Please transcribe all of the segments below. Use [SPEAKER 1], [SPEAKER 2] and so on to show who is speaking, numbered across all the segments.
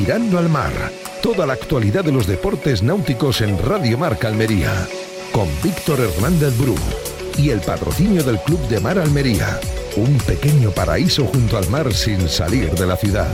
[SPEAKER 1] Mirando al Mar. Toda la actualidad de los deportes náuticos en Radio Marca Almería. Con Víctor Hernández Bru. Y el patrocinio del Club de Mar Almería. Un pequeño paraíso junto al mar sin salir de la ciudad.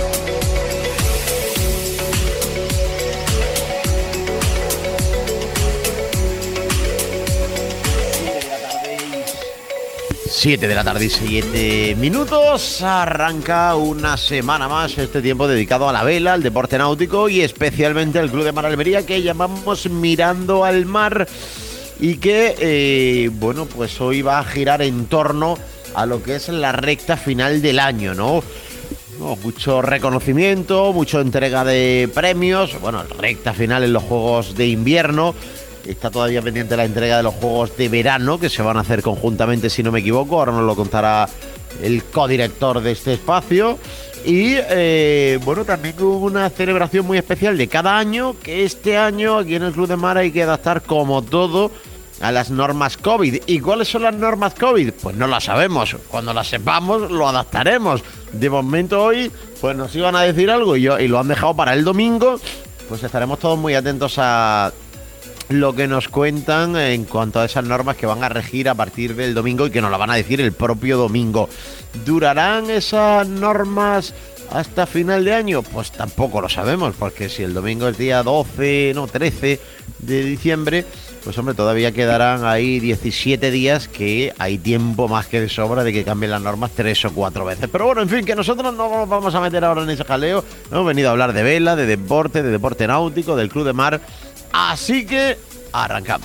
[SPEAKER 2] Siete de la tarde y 7 minutos. Arranca una semana más este tiempo dedicado a la vela, al deporte náutico y especialmente al Club de Mar Almería, que llamamos Mirando al Mar, y que, bueno, pues hoy va a girar en torno a lo que es la recta final del año, ¿no? Mucho reconocimiento, mucha entrega de premios, bueno, recta final en los Juegos de Invierno. Está todavía pendiente la entrega de los Juegos de Verano, que se van a hacer conjuntamente, si no me equivoco. Ahora nos lo contará el codirector de este espacio. Y, bueno, también una celebración muy especial de cada año, que este año aquí en el Club de Mar hay que adaptar, como todo, a las normas COVID. ¿Y cuáles son las normas COVID? Pues no las sabemos. Cuando las sepamos, lo adaptaremos. De momento hoy, pues nos iban a decir algo y lo han dejado para el domingo. Pues estaremos todos muy atentos a lo que nos cuentan en cuanto a esas normas que van a regir a partir del domingo y que nos la van a decir el propio domingo. ¿Durarán esas normas hasta final de año? Pues tampoco lo sabemos, porque si el domingo es día 13 de diciembre, pues hombre, todavía quedarán ahí 17 días, que hay tiempo más que de sobra de que cambien las normas 3 o 4 veces. Pero bueno, en fin, que nosotros no nos vamos a meter ahora en ese jaleo. Hemos venido a hablar de vela, de deporte náutico, del Club de Mar. Así que arrancamos.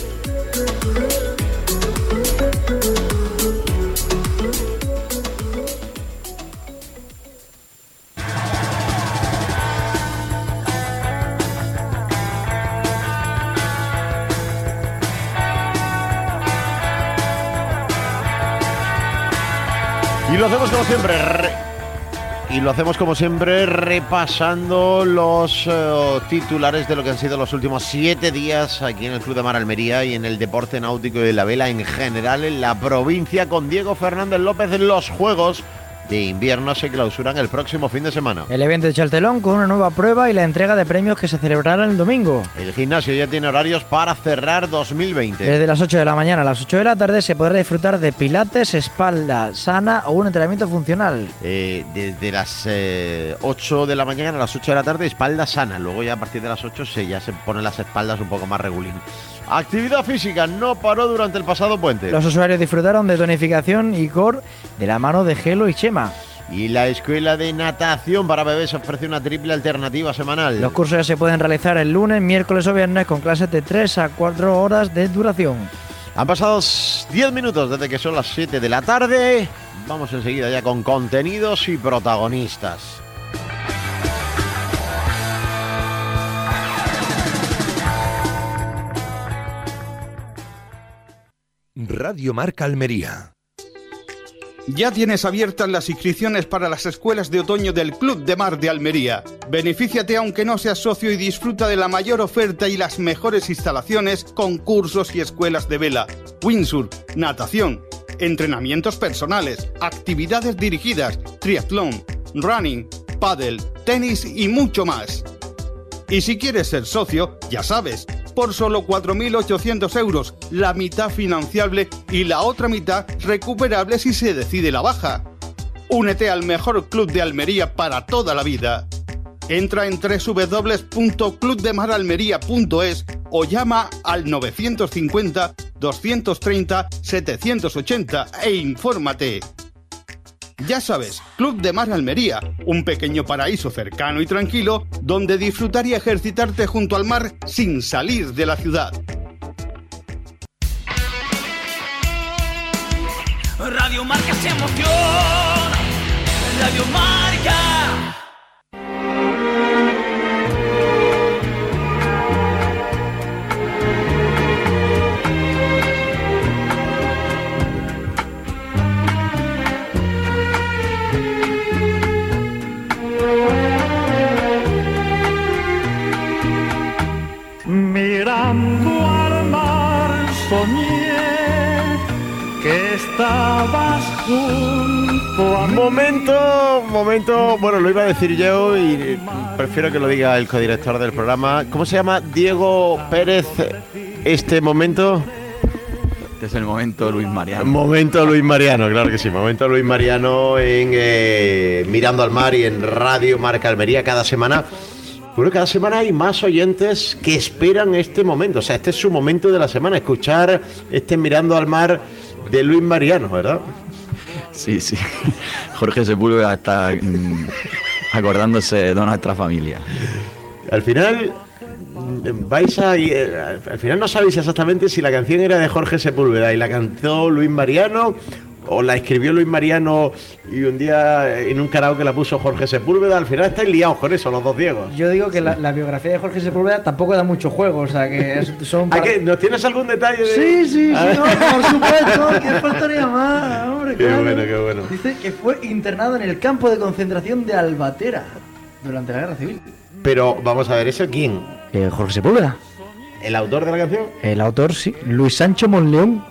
[SPEAKER 2] Y lo hacemos como siempre repasando los titulares de lo que han sido los últimos 7 días aquí en el Club de Mar Almería y en el deporte náutico y de la vela en general en la provincia, con Diego Fernández López. Los Juegos de Invierno se clausuran el próximo fin de semana.
[SPEAKER 3] El evento de Chaltelón con una nueva prueba y la entrega de premios que se celebrará el domingo.
[SPEAKER 2] El gimnasio ya tiene horarios para cerrar 2020.
[SPEAKER 3] Desde las 8 de la mañana a las 8 de la tarde se podrá disfrutar de pilates, espalda sana o un entrenamiento funcional.
[SPEAKER 2] Desde las 8 de la mañana a las 8 de la tarde, espalda sana. Luego ya a partir de las 8 ya se ponen las espaldas un poco más regulín. Actividad física no paró durante el pasado puente.
[SPEAKER 3] Los usuarios disfrutaron de tonificación y core de la mano de Gelo y Chema.
[SPEAKER 2] Y la escuela de natación para bebés ofrece una triple alternativa semanal.
[SPEAKER 3] Los cursos ya se pueden realizar el lunes, miércoles o viernes con clases de 3 a 4 horas de duración.
[SPEAKER 2] Han pasado 10 minutos desde que son las 7 de la tarde. Vamos enseguida ya con contenidos y protagonistas.
[SPEAKER 1] Radio Marca Almería.
[SPEAKER 4] Ya tienes abiertas las inscripciones para las escuelas de otoño del Club de Mar de Almería. Benefíciate aunque no seas socio y disfruta de la mayor oferta y las mejores instalaciones con cursos y escuelas de vela, windsurf, natación, entrenamientos personales, actividades dirigidas, triatlón, running, pádel, tenis y mucho más. Y si quieres ser socio, ya sabes, por solo 4.800 euros, la mitad financiable y la otra mitad recuperable si se decide la baja. Únete al mejor club de Almería para toda la vida. Entra en www.clubdemaralmería.es o llama al 950 230 780 e infórmate. Ya sabes, Club de Mar Almería, un pequeño paraíso cercano y tranquilo donde disfrutar y ejercitarte junto al mar sin salir de la ciudad.
[SPEAKER 5] Radio Marca se emociona, Radio Marca.
[SPEAKER 6] Mirando al mar soñé que estabas junto
[SPEAKER 2] Momento, bueno, lo iba a decir yo y prefiero que lo diga el codirector del programa. ¿Cómo se llama, Diego Pérez, este momento?
[SPEAKER 7] Este es el momento Luis Mariano.
[SPEAKER 2] Momento Luis Mariano, claro que sí. Momento Luis Mariano en Mirando al Mar y en Radio Marca Almería cada semana. Bueno, cada semana hay más oyentes que esperan este momento. O sea, este es su momento de la semana, escuchar este Mirando al Mar de Luis Mariano, ¿verdad?
[SPEAKER 7] Sí. Jorge Sepúlveda está acordándose de nuestra familia.
[SPEAKER 2] Al final al final no sabéis exactamente si la canción era de Jorge Sepúlveda y la cantó Luis Mariano o la escribió Luis Mariano y un día en un karaoke la puso Jorge Sepúlveda. Al final estáis liados con eso, los dos Diegos.
[SPEAKER 3] Yo digo que la biografía de Jorge Sepúlveda tampoco da mucho juego, o sea que son...
[SPEAKER 2] ¿Nos tienes algún detalle?
[SPEAKER 3] Sí, no, por supuesto, que faltaría más, hombre.
[SPEAKER 2] Qué bueno.
[SPEAKER 3] Dice que fue internado en el campo de concentración de Albatera durante la Guerra Civil.
[SPEAKER 2] Pero vamos a ver, ¿eso quién?
[SPEAKER 3] Jorge Sepúlveda.
[SPEAKER 2] ¿El autor de la canción?
[SPEAKER 3] El autor, sí. Luis Sancho Monleón.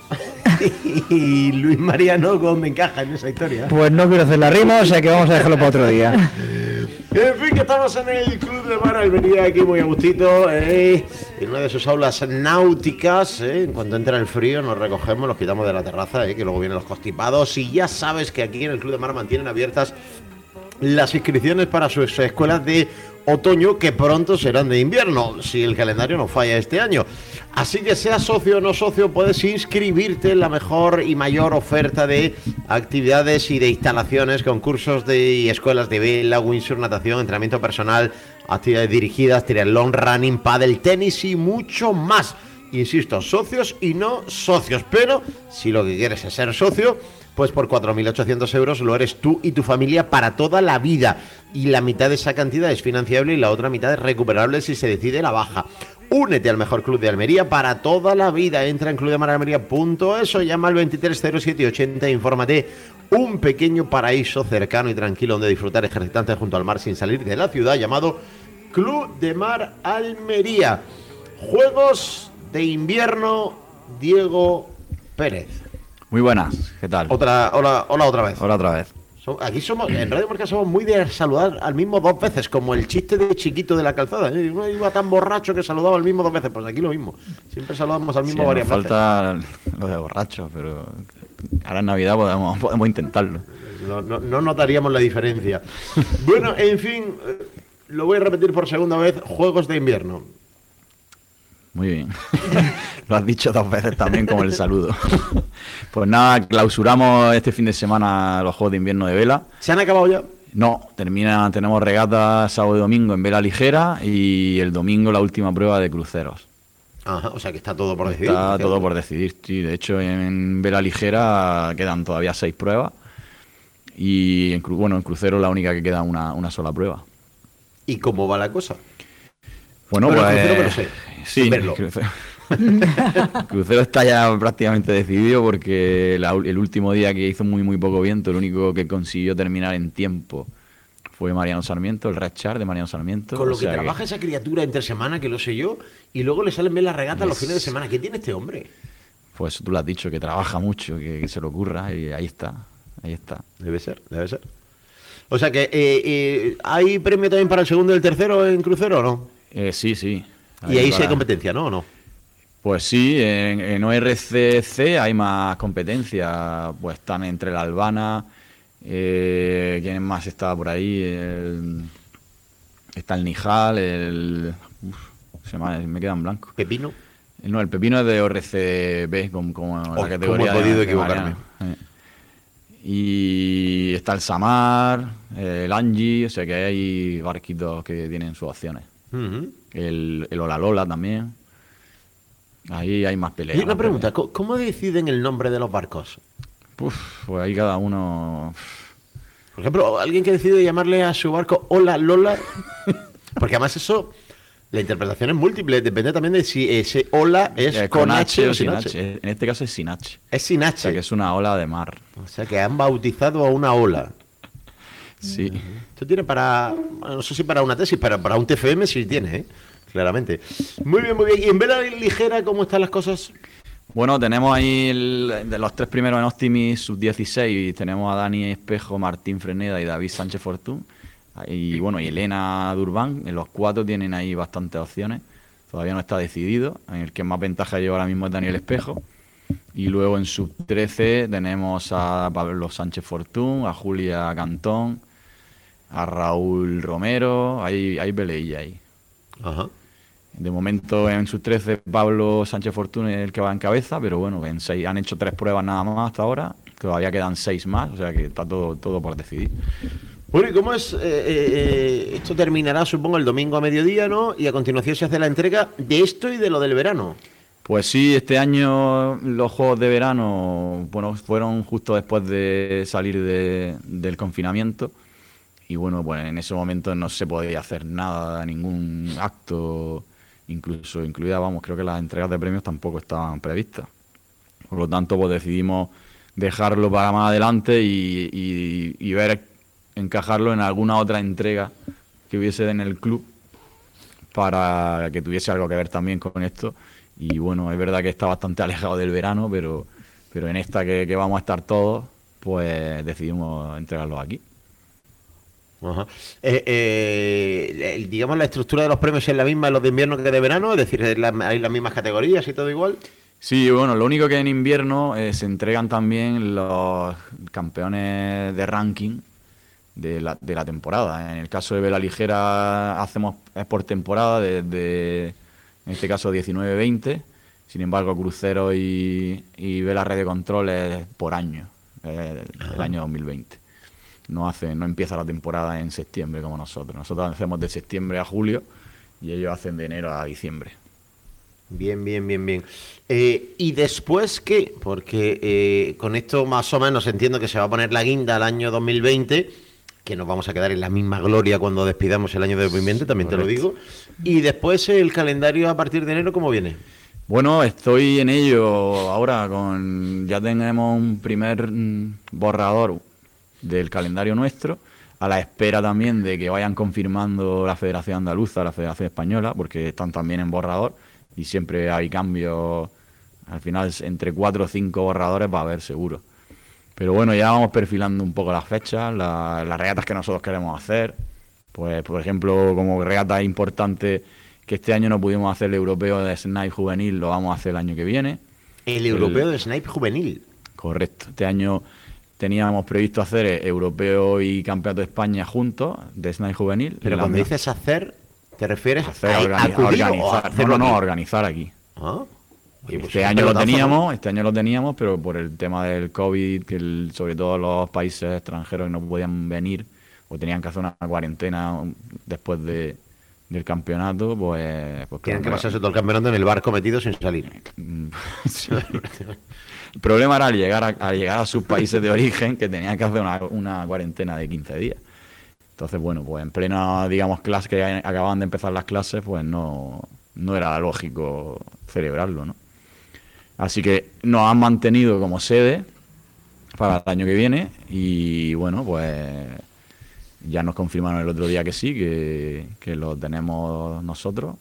[SPEAKER 2] Y Luis Mariano, ¿dónde encaja en esa historia?
[SPEAKER 3] Pues no quiero hacer la rima, o sea que vamos a dejarlo para otro día.
[SPEAKER 2] En fin, que estamos en el Club de Mar Almería, aquí muy a gustito, en una de sus aulas náuticas. En cuanto entra el frío nos recogemos, los quitamos de la terraza, que luego vienen los constipados. Y ya sabes que aquí en el Club de Mar mantienen abiertas las inscripciones para sus escuelas de otoño, que pronto serán de invierno, si el calendario no falla este año. Así que seas socio o no socio, puedes inscribirte en la mejor y mayor oferta de actividades y de instalaciones, concursos y escuelas de vela, windsurf, natación, entrenamiento personal, actividades dirigidas, triatlón, running, pádel, tenis y mucho más. Insisto, socios y no socios, pero si lo que quieres es ser socio, pues por 4.800 euros lo eres tú y tu familia para toda la vida. Y la mitad de esa cantidad es financiable y la otra mitad es recuperable si se decide la baja. Únete al mejor club de Almería para toda la vida. Entra en clubdemaralmería.es o llama al 230780 e infórmate. Un pequeño paraíso cercano y tranquilo donde disfrutar ejercitante junto al mar sin salir de la ciudad, llamado Club de Mar Almería. Juegos de invierno, Diego Pérez.
[SPEAKER 7] Muy buenas, ¿qué tal?
[SPEAKER 2] Hola otra vez.
[SPEAKER 7] Hola otra vez.
[SPEAKER 2] Aquí en Radio Marca somos muy de saludar al mismo dos veces, como el chiste de Chiquito de la Calzada. Uno iba tan borracho que saludaba al mismo dos veces. Pues aquí lo mismo. Siempre saludamos al mismo varias veces.
[SPEAKER 7] Falta lo de borracho, pero ahora en Navidad podemos intentarlo.
[SPEAKER 2] No notaríamos la diferencia. Bueno, en fin, lo voy a repetir por segunda vez. Juegos de invierno.
[SPEAKER 7] Muy bien. Lo has dicho dos veces también como el saludo. Pues nada, clausuramos este fin de semana los Juegos de Invierno de vela.
[SPEAKER 2] ¿Se han acabado ya?
[SPEAKER 7] No, tenemos regata sábado y domingo en vela ligera y el domingo la última prueba de cruceros.
[SPEAKER 2] Ajá, o sea que está todo por decidir.
[SPEAKER 7] Está todo por decidir, sí. De hecho, en vela ligera quedan todavía 6 pruebas y en crucero la única que queda una sola prueba.
[SPEAKER 2] ¿Y cómo va la cosa?
[SPEAKER 7] Bueno,
[SPEAKER 2] pues...
[SPEAKER 7] Crucero,
[SPEAKER 2] pero sé,
[SPEAKER 7] sí, el crucero está ya prácticamente decidido porque el último día que hizo muy poco viento, el único que consiguió terminar en tiempo fue Mariano Sarmiento, el Red Char de Mariano Sarmiento.
[SPEAKER 2] Con lo que trabaja esa criatura entre semana, que lo sé yo, y luego le salen bien las regatas los fines de semana. ¿Qué tiene este hombre?
[SPEAKER 7] Pues tú lo has dicho, que trabaja mucho, que se le ocurra, y ahí está.
[SPEAKER 2] Debe ser. O sea que ¿hay premio también para el segundo y el tercero en crucero o no?
[SPEAKER 7] Sí.
[SPEAKER 2] Y ahí sí hay competencia, ¿no? ¿O no?
[SPEAKER 7] Pues sí, en ORCC hay más competencia. Pues están entre la Albana, ¿quién más está por ahí? Está el Nijal, me queda en blanco.
[SPEAKER 2] ¿Pepino?
[SPEAKER 7] No, el Pepino es de ORCB, como la categoría.
[SPEAKER 2] ¿Cómo he podido equivocarme?
[SPEAKER 7] Y está el Samar, el Angie, o sea que hay barquitos que tienen sus opciones.
[SPEAKER 2] Uh-huh.
[SPEAKER 7] El Olalola también. Ahí hay más peleas.
[SPEAKER 2] Y una pregunta, ¿cómo deciden el nombre de los barcos?
[SPEAKER 7] Pues ahí cada uno...
[SPEAKER 2] Por ejemplo, alguien que decide llamarle a su barco Hola Lola, porque además eso, la interpretación es múltiple, depende también de si ese Hola es con H o sin H.
[SPEAKER 7] En este caso es sin H.
[SPEAKER 2] Es sin H.
[SPEAKER 7] O sea que es una ola de mar.
[SPEAKER 2] O sea que han bautizado a una ola.
[SPEAKER 7] Sí.
[SPEAKER 2] Esto tiene no sé si para una tesis, pero para un TFM sí tiene, claramente. Muy bien. ¿Y en vela ligera cómo están las cosas?
[SPEAKER 7] Bueno, tenemos ahí de los 3 primeros en Optimis sub-16, tenemos a Dani Espejo, Martín Freneda y David Sánchez Fortún. Y bueno, y Elena Durban. En los 4 tienen ahí bastantes opciones. Todavía no está decidido. En el que más ventaja lleva ahora mismo es Daniel Espejo. Y luego en sub-13 tenemos a Pablo Sánchez Fortún, a Julia Cantón, a Raúl Romero. Hay peleilla ahí.
[SPEAKER 2] Ajá.
[SPEAKER 7] De momento en sub-13 Pablo Sánchez Fortún es el que va en cabeza, pero bueno, han hecho 3 pruebas nada más hasta ahora. Todavía quedan 6 más, o sea que está todo por decidir.
[SPEAKER 2] Bueno, ¿y cómo es? Esto terminará, supongo, el domingo a mediodía, ¿no? Y a continuación se hace la entrega de esto y de lo del verano.
[SPEAKER 7] Pues sí, este año los Juegos de Verano, bueno, fueron justo después de salir del confinamiento. Y bueno, pues en ese momento no se podía hacer nada, ningún acto, incluida, creo que las entregas de premios tampoco estaban previstas. Por lo tanto, pues decidimos dejarlo para más adelante y ver encajarlo en alguna otra entrega que hubiese en el club para que tuviese algo que ver también con esto. Y bueno, es verdad que está bastante alejado del verano, pero en esta que vamos a estar todos, pues decidimos entregarlo aquí.
[SPEAKER 2] Ajá. Digamos, la estructura de los premios es la misma en los de invierno que de verano, es decir, hay las mismas categorías y todo igual.
[SPEAKER 7] Sí, bueno, lo único que en invierno se entregan también los campeones de ranking de la temporada. En el caso de vela ligera es por temporada, en este caso 19-20. Sin embargo, crucero y vela red de control es por año, el año 2020. No empieza la temporada en septiembre como nosotros. Nosotros hacemos de septiembre a julio y ellos hacen de enero a diciembre.
[SPEAKER 2] Bien. ¿Y después qué? Porque con esto más o menos entiendo que se va a poner la guinda al año 2020, que nos vamos a quedar en la misma gloria cuando despidamos el año de 2020, también Correcto. Te lo digo. Y después el calendario a partir de enero, ¿cómo viene?
[SPEAKER 7] Bueno, estoy en ello ahora, ya tenemos un primer borrador del calendario nuestro, a la espera también de que vayan confirmando la Federación Andaluza, la Federación Española, porque están también en borrador y siempre hay cambios, al final entre 4 o 5 borradores va a haber seguro. Pero bueno, ya vamos perfilando un poco las fechas, las regatas que nosotros queremos hacer. Pues, por ejemplo, como regata importante que este año no pudimos hacer el europeo de Snipe Juvenil, lo vamos a hacer el año que viene.
[SPEAKER 2] ¿El europeo de Snipe Juvenil?
[SPEAKER 7] Correcto. Este año teníamos previsto hacer europeo y campeonato de España juntos, de Snipe Juvenil.
[SPEAKER 2] Pero cuando dices hacer, ¿te refieres
[SPEAKER 7] a organizar? No, organizar aquí.
[SPEAKER 2] ¿Ah? Oye, pues
[SPEAKER 7] este año lo teníamos, pero por el tema del COVID, que sobre todo los países extranjeros que no podían venir o tenían que hacer una cuarentena después del campeonato, pues
[SPEAKER 2] tienen que pasarse todo el campeonato en el barco metido sin salir.
[SPEAKER 7] Sí. El problema era al llegar a sus países de origen, que tenían que hacer una cuarentena de 15 días. Entonces, bueno, pues en plena, digamos, clase que acababan de empezar las clases, pues no era lógico celebrarlo, ¿no? Así que nos han mantenido como sede para el año que viene y bueno, pues ya nos confirmaron el otro día que sí, que lo tenemos nosotros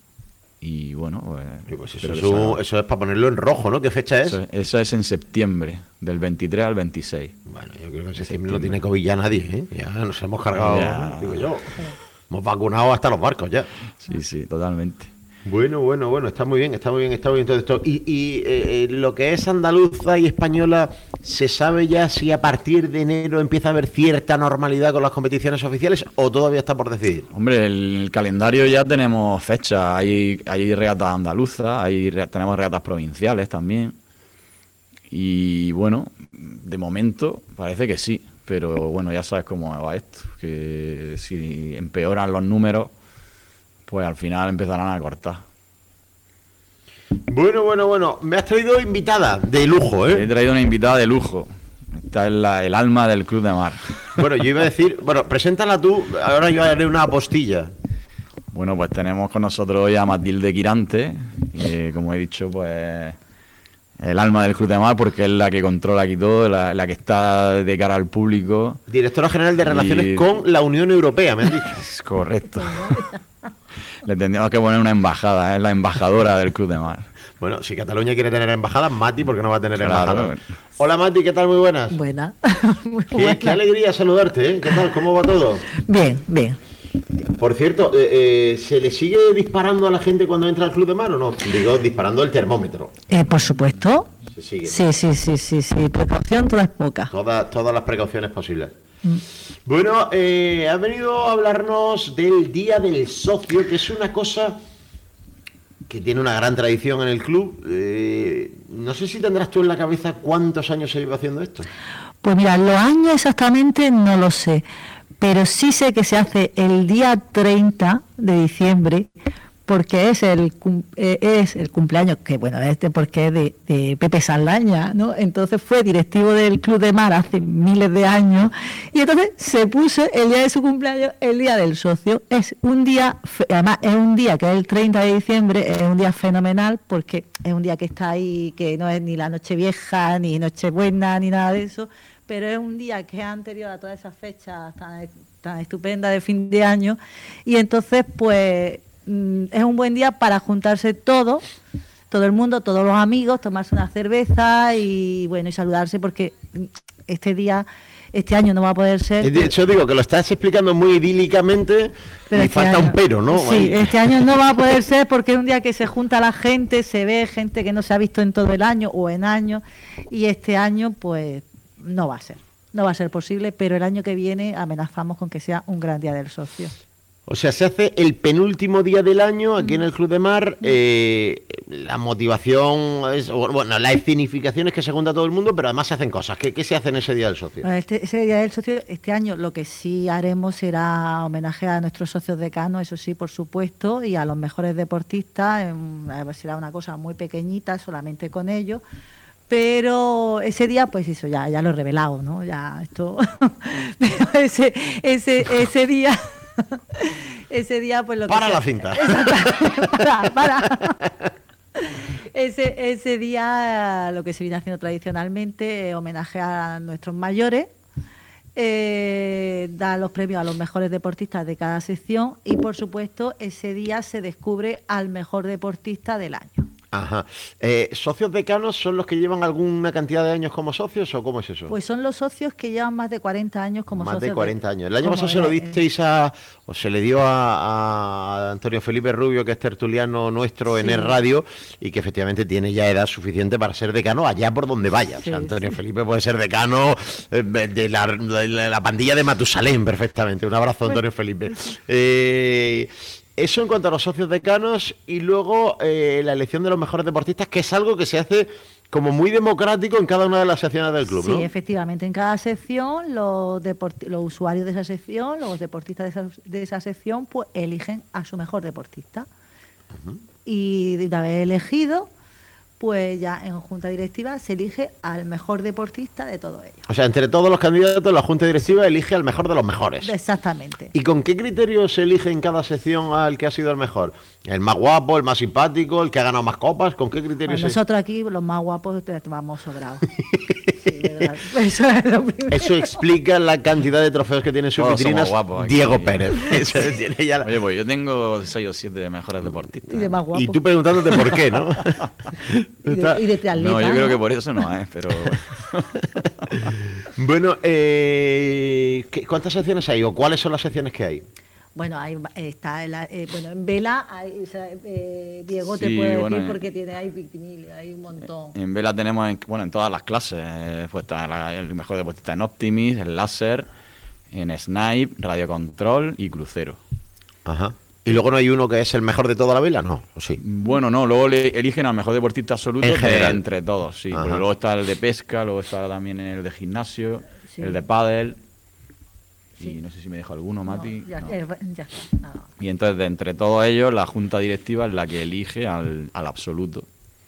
[SPEAKER 7] y bueno,
[SPEAKER 2] pues eso es para ponerlo en rojo, ¿no? ¿Qué fecha es?
[SPEAKER 7] Eso es en septiembre, del 23 al 26.
[SPEAKER 2] Bueno, yo creo que en septiembre no tiene COVID ya nadie, ¿eh? Ya nos hemos cargado, digo yo. Hemos vacunado hasta los barcos ya.
[SPEAKER 7] Sí, totalmente.
[SPEAKER 2] Bueno, está muy bien todo esto. Y lo que es andaluza y española, ¿se sabe ya si a partir de enero empieza a haber cierta normalidad con las competiciones oficiales o todavía está por decidir?
[SPEAKER 7] Hombre, el calendario ya tenemos fecha, hay regatas andaluzas, tenemos regatas provinciales también. Y bueno, de momento parece que sí, pero bueno, ya sabes cómo va esto, que si empeoran los números, pues al final empezarán a cortar.
[SPEAKER 2] Bueno. Me has traído invitada de lujo, ¿eh?
[SPEAKER 7] He traído una invitada de lujo. Esta es el alma del Club de Mar.
[SPEAKER 2] Bueno, yo iba a decir... Bueno, preséntala tú. Ahora yo haré una apostilla.
[SPEAKER 7] Bueno, pues tenemos con nosotros hoy a Matilde Quirante. Que, como he dicho, pues... el alma del Club de Mar, porque es la que controla aquí todo, la que está de cara al público.
[SPEAKER 2] Directora General de Relaciones con la Unión Europea, me has dicho.
[SPEAKER 7] Es correcto. Le tendríamos que poner una embajada, es la embajadora del Club de Mar.
[SPEAKER 2] Bueno, si Cataluña quiere tener embajada, Mati, porque no va a tener
[SPEAKER 7] Claro.
[SPEAKER 2] embajada. Hola Mati, ¿qué tal? Muy buenas.
[SPEAKER 8] Buena. Muy
[SPEAKER 2] Qué
[SPEAKER 8] buena.
[SPEAKER 2] alegría saludarte, ¿eh? ¿Qué tal? ¿Cómo va todo?
[SPEAKER 8] Bien, bien.
[SPEAKER 2] Por cierto, ¿se le sigue disparando a la gente cuando entra al Club de Mar o no? Digo, disparando el termómetro.
[SPEAKER 8] Por supuesto.
[SPEAKER 2] Se sigue.
[SPEAKER 8] Sí. Precaución, toda es poca.
[SPEAKER 2] Todas las precauciones posibles. Bueno, has venido a hablarnos del Día del Socio, que es una cosa que tiene una gran tradición en el club. No sé si tendrás tú en la cabeza cuántos años se lleva haciendo esto.
[SPEAKER 8] Pues mira, los años exactamente no lo sé, pero sí sé que se hace el día 30 de diciembre, porque es el cumpleaños, que bueno, porque es de Pepe Saldaña, ¿no? Entonces fue directivo del Club de Mar hace miles de años, y entonces se puso el día de su cumpleaños el Día del Socio. Es un día, además es un día que es el 30 de diciembre, es un día fenomenal, porque es un día que está ahí, que no es ni la Nochevieja, ni Nochebuena, ni nada de eso, pero es un día que es anterior a todas esas fechas tan estupendas de fin de año, y entonces pues es un buen día para juntarse todo el mundo, todos los amigos, tomarse una cerveza y bueno, y saludarse, porque este año no va a poder ser.
[SPEAKER 2] De hecho, digo que lo estás explicando muy idílicamente,
[SPEAKER 8] Pero
[SPEAKER 2] y
[SPEAKER 8] este
[SPEAKER 2] falta
[SPEAKER 8] año-
[SPEAKER 2] un pero, ¿no?
[SPEAKER 8] Sí, este año no va a poder ser, porque es un día que se junta la gente, se ve gente que no se ha visto en todo el año o en años, y este año pues no va a ser posible, pero el año que viene amenazamos con que sea un gran Día del Socio.
[SPEAKER 2] O sea, se hace el penúltimo día del año aquí en el Club de Mar. La motivación es, bueno, la escenificación es que se junta todo el mundo, pero además se hacen cosas. ¿Qué se hace en ese Día del Socio?
[SPEAKER 8] Bueno, ese Día del Socio, este año lo que sí haremos será homenaje a nuestros socios decanos, eso sí, por supuesto, y a los mejores deportistas. Será una cosa muy pequeñita, solamente con ellos. Pero ese día, pues eso, ya lo he revelado, ¿no? Ya esto. Pero ese día. Ese día, pues lo que.
[SPEAKER 2] Para la cinta.
[SPEAKER 8] Para. Ese día lo que se viene haciendo tradicionalmente es homenaje a nuestros mayores, dar los premios a los mejores deportistas de cada sección, y por supuesto ese día se descubre al mejor deportista del año.
[SPEAKER 2] Ajá. ¿Socios decanos son los que llevan alguna cantidad de años como socios o cómo es eso?
[SPEAKER 8] Pues son los socios que llevan más de 40 años como
[SPEAKER 2] Más
[SPEAKER 8] socios.
[SPEAKER 2] de 40 años. El año
[SPEAKER 8] como
[SPEAKER 2] pasado se lo disteis o se le dio a Antonio Felipe Rubio, que es tertuliano nuestro en
[SPEAKER 8] Sí.
[SPEAKER 2] el radio, y que efectivamente tiene ya edad suficiente para ser decano allá por donde vaya. O sea,
[SPEAKER 8] Sí,
[SPEAKER 2] Antonio
[SPEAKER 8] sí.
[SPEAKER 2] Felipe puede ser decano de la pandilla de Matusalén perfectamente. Un abrazo, Antonio Felipe. Eso en cuanto a los socios decanos, y luego la elección de los mejores deportistas, que es algo que se hace como muy democrático en cada una de las secciones del club,
[SPEAKER 8] Sí,
[SPEAKER 2] ¿no?
[SPEAKER 8] efectivamente. En cada sección, los usuarios de esa sección, los deportistas de esa sección, pues eligen a su mejor deportista. Y de haber elegido, pues ya en junta directiva se elige al mejor deportista de todos ellos.
[SPEAKER 2] O sea, entre todos los candidatos, la junta directiva elige al mejor de los mejores.
[SPEAKER 8] Exactamente.
[SPEAKER 2] ¿Y con qué criterios se elige en cada sección al que ha sido el mejor? ¿El más guapo, el más simpático, el que ha ganado más copas? ¿Con qué criterios
[SPEAKER 8] Bueno,
[SPEAKER 2] se
[SPEAKER 8] nosotros aquí, los más guapos, vamos sobrados. Sí, de verdad. Eso es lo primero.
[SPEAKER 2] Eso explica la cantidad de trofeos que tiene en sus
[SPEAKER 7] Todos
[SPEAKER 2] vitrinas
[SPEAKER 7] somos guapos aquí.
[SPEAKER 2] Diego Pérez. Eso tiene ya la-
[SPEAKER 7] Oye, pues yo tengo 6 o 7 mejores deportistas.
[SPEAKER 8] Y de más guapos.
[SPEAKER 2] Y tú preguntándote por qué, ¿no?
[SPEAKER 8] Y de triatleta,
[SPEAKER 7] No, yo creo
[SPEAKER 8] ¿no?
[SPEAKER 7] que por eso no, pero...
[SPEAKER 2] Bueno, ¿cuántas secciones hay o cuáles son las secciones que hay?
[SPEAKER 8] Bueno, está en vela, Diego te
[SPEAKER 7] Sí,
[SPEAKER 8] puede
[SPEAKER 7] bueno,
[SPEAKER 8] decir, porque hay victimil, hay un montón.
[SPEAKER 7] En vela tenemos, en todas las clases, pues está el mejor deportista en Optimis, en Láser, en Snipe, Radio Control y Crucero.
[SPEAKER 2] Ajá. ¿Y luego no hay uno que es el mejor de toda la vela? No, ¿o sí?
[SPEAKER 7] Bueno, no, luego le eligen al mejor deportista absoluto
[SPEAKER 2] En general.
[SPEAKER 7] entre todos, sí.
[SPEAKER 2] Ajá.
[SPEAKER 7] Porque luego está el de pesca, luego está también el de gimnasio,
[SPEAKER 8] Sí.
[SPEAKER 7] el de pádel.
[SPEAKER 8] Sí.
[SPEAKER 7] Y no sé si me dejo alguno, Mati.
[SPEAKER 8] No, ya,
[SPEAKER 7] No.
[SPEAKER 8] ya está. No.
[SPEAKER 7] Y entonces, de entre todos ellos, la junta directiva es la que elige al absoluto.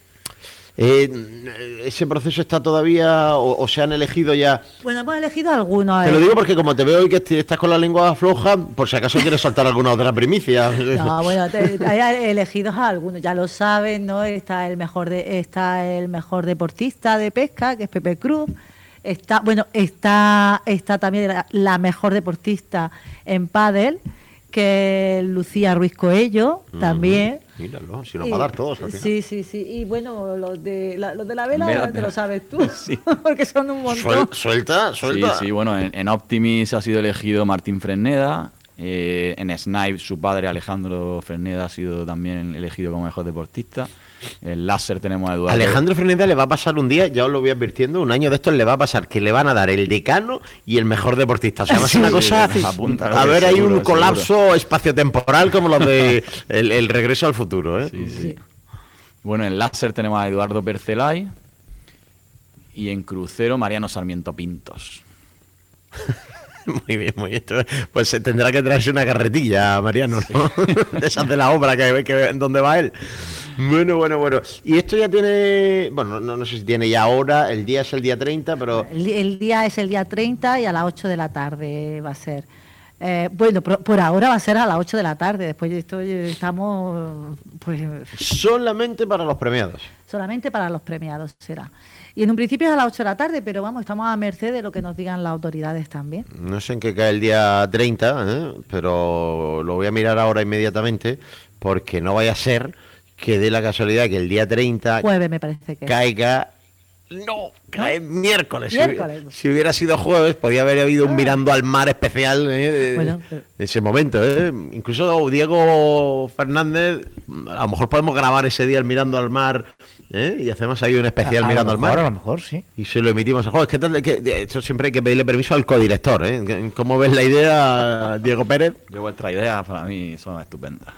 [SPEAKER 2] ¿Ese proceso está todavía o se han elegido ya?
[SPEAKER 8] Bueno, hemos elegido algunos.
[SPEAKER 2] Te lo digo porque como te veo hoy que estás con la lengua floja, por si acaso quieres soltar alguna otra primicia.
[SPEAKER 8] No, bueno, hay elegidos a algunos, ya lo saben, ¿no? Está el mejor deportista de pesca, que es Pepe Cruz. Está también la mejor deportista en pádel, que es Lucía Ruiz Coello, también.
[SPEAKER 2] Míralo, si nos va a dar todos. Al final.
[SPEAKER 8] Sí. Y bueno, los de la vela
[SPEAKER 7] Vela,
[SPEAKER 8] te lo sabes tú,
[SPEAKER 7] sí.
[SPEAKER 8] porque son un montón.
[SPEAKER 2] Suelta.
[SPEAKER 7] Sí, bueno, en Optimis ha sido elegido Martín Fresneda. En Snipe, su padre Alejandro Fresneda ha sido también elegido como mejor deportista. En Láser tenemos a Eduardo.
[SPEAKER 2] Alejandro Fresneda le va a pasar un día, ya os lo voy advirtiendo, un año de estos le va a pasar que le van a dar el decano y el mejor deportista. O sea, va a ser una cosa. A ver, hay un colapso espaciotemporal como los de el Regreso al Futuro, ¿eh?
[SPEAKER 7] Sí. Bueno, en Láser tenemos a Eduardo Percelay. Y en Crucero, Mariano Sarmiento Pintos.
[SPEAKER 2] Muy bien. Pues se tendrá que traerse una carretilla, Mariano, ¿no? De esas de la obra que donde va él. Bueno. Y esto ya tiene, bueno, no sé si tiene ya hora, el día es el día 30, pero...
[SPEAKER 8] El día es el día 30 y a las 8 de la tarde va a ser. Bueno, por ahora va a ser a las 8 de la tarde, después de esto estamos... pues
[SPEAKER 2] solamente para los premiados.
[SPEAKER 8] Solamente para los premiados será. Y en un principio es a las 8 de la tarde, pero vamos, estamos a merced de lo que nos digan las autoridades también.
[SPEAKER 2] No sé en qué cae el día 30, pero lo voy a mirar ahora inmediatamente, porque no vaya a ser que dé la casualidad que el día 30
[SPEAKER 8] jueves me parece que
[SPEAKER 2] caiga... No, cae miércoles.
[SPEAKER 8] Miércoles.
[SPEAKER 2] Si hubiera sido jueves, podía haber habido un Mirando al Mar especial de ese momento. Incluso Diego Fernández, a lo mejor podemos grabar ese día el Mirando al Mar, y hacemos ahí un especial Mirando al Mar.
[SPEAKER 3] A lo mejor, sí.
[SPEAKER 2] Y se lo emitimos a jueves. Eso siempre hay que pedirle permiso al codirector. ¿Cómo ves la idea, Diego Pérez?
[SPEAKER 7] De vuestra idea, para mí son estupendas.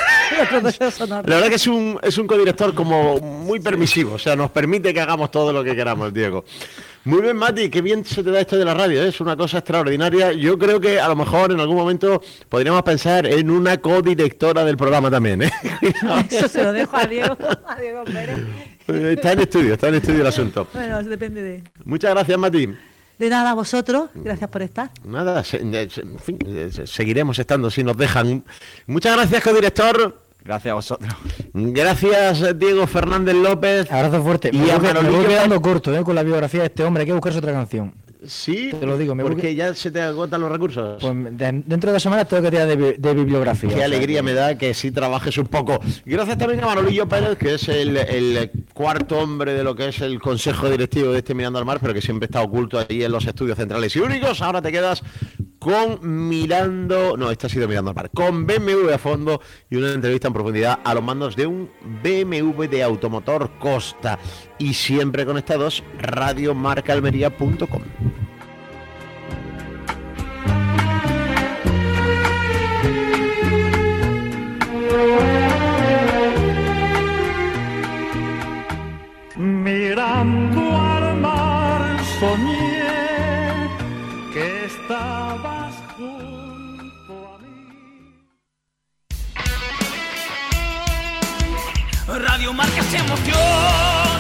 [SPEAKER 2] La verdad que es un codirector como muy permisivo, o sea, nos permite que hagamos todo lo que queramos, Diego. Muy bien, Mati, qué bien se te da esto de la radio, es una cosa extraordinaria. Yo creo que a lo mejor en algún momento podríamos pensar en una codirectora del programa también,
[SPEAKER 8] Eso se lo dejo a Diego Pérez.
[SPEAKER 2] Está en estudio el asunto.
[SPEAKER 8] Bueno, depende de...
[SPEAKER 2] Muchas gracias, Mati.
[SPEAKER 8] De nada a vosotros, gracias por estar.
[SPEAKER 2] Nada, en fin, seguiremos estando si nos dejan. Muchas gracias, codirector.
[SPEAKER 7] Gracias a vosotros.
[SPEAKER 2] Gracias, Diego Fernández López.
[SPEAKER 3] Abrazo fuerte.
[SPEAKER 2] Y
[SPEAKER 3] Me
[SPEAKER 2] a
[SPEAKER 3] voy quedando corto con la biografía de este hombre. Hay que buscarse otra canción.
[SPEAKER 2] Sí,
[SPEAKER 3] te lo digo.
[SPEAKER 2] Porque ya se te agotan los recursos.
[SPEAKER 3] Pues dentro de 2 semanas tengo que tirar de bibliografía.
[SPEAKER 2] Qué alegría me da que sí trabajes un poco. Gracias también a Manolillo Pérez, que es el cuarto hombre de lo que es el consejo directivo de este Mirando al Mar, pero que siempre está oculto ahí en los estudios centrales y únicos. Ahora te quedas con este ha sido Mirando al Mar, con BMW a fondo y una entrevista en profundidad a los mandos de un BMW de automotor Costa. Y siempre conectados, radiomarcaalmería.com.
[SPEAKER 6] Mirando al mar soñé que estabas junto a mí.
[SPEAKER 5] Radio Marca se emoción.